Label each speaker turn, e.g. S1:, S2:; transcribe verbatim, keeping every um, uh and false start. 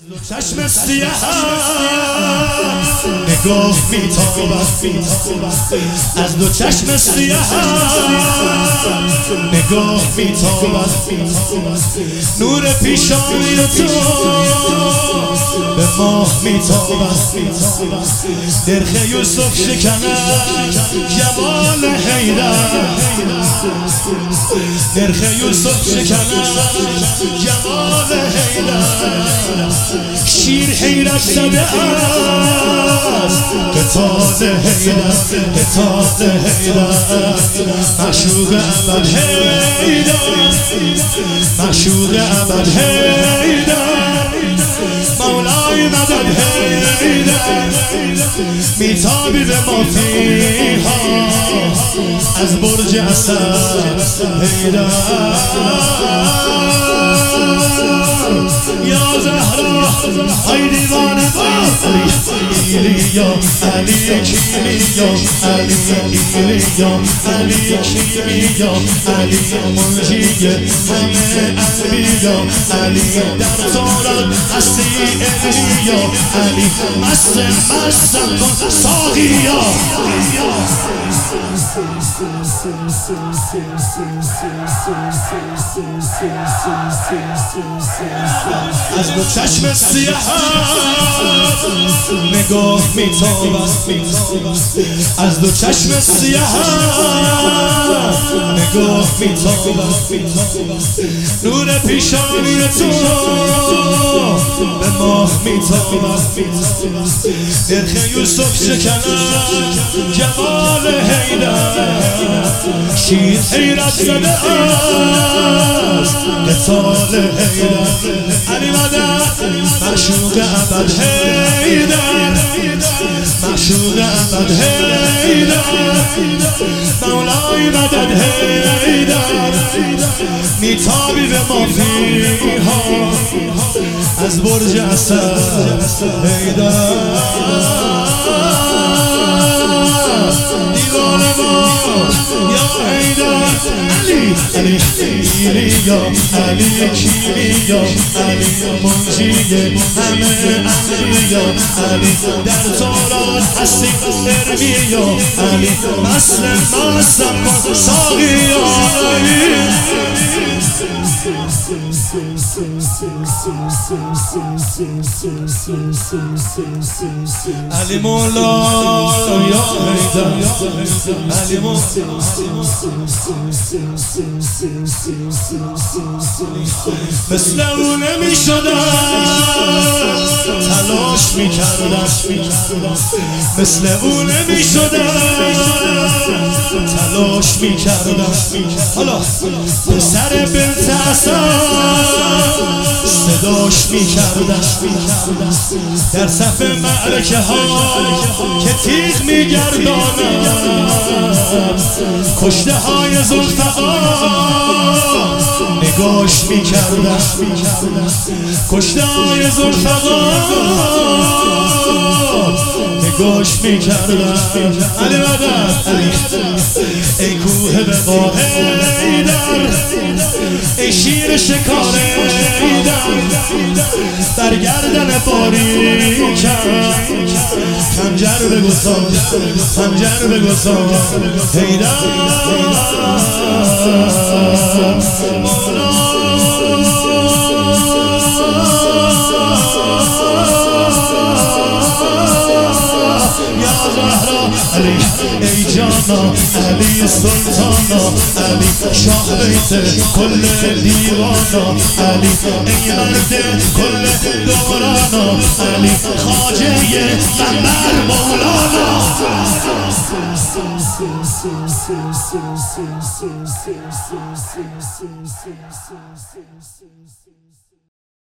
S1: چشم سیاه نگاه میتابد از دو چشم سیاه نگاه میتابد نور پیشانی تو به ماه میتابد درخ یوسف شکند جمال حیدر درخ یوسف شکند جمال حیدر شیر حیرت زده است به تاز حیدر به تاز حیدر معشوق ابد حیدر معشوق ابد حیدر مولای مدد حیدر میتابی به مافیها از برج اسد حیدر یا زهرا ای دیوانه با علی یا علی کیمی یا علی کیمی یا علی کیمی یا علی منجی همه انبیا علی در تورات هستی علی یا علی مست مست کن ساقی یا از دو چشم سیاه نگاه میتابد از دو چشم سیاه نگاه میتابد نور پیشانی تو به ماه میتابد درخ یوسف شکند جمال حیدر شیر حیرت زده است به تال حیدر علی مدد معشوق ابد حیدر معشوق ابد حیدر مولای مدد حیدر میتابی به مافیها از برج اسد حیدر دیوانه ما یا حیدر علی علی علی یا علی کیمی یا علی منجی همه انبیا علی در تورات هستی ارمی یا علی مست مست کن ساقی یا علی علی مولا یا حیدر علی مولا مثل او نمی شدم تلاش می کردم مثل او نمی شدم تلاش می کردم حالا پسر بنت اسد صداش می کردم در صف معرکه ها که تیغ می گردانم کشته های ذوالفقار نگاش می کردم کشته های ذوالفقار نگاش می کردم علی مدد ای کوه بقا حیدر ای شیر شکار حیدر در گردن باریکم خنجر بگذار خنجر بگذار حیدر علی ای جانا علی سلطانا علی شاه بیت کل دیوانا علی ای مرد کل دورانا علی خواجه منبر مولانا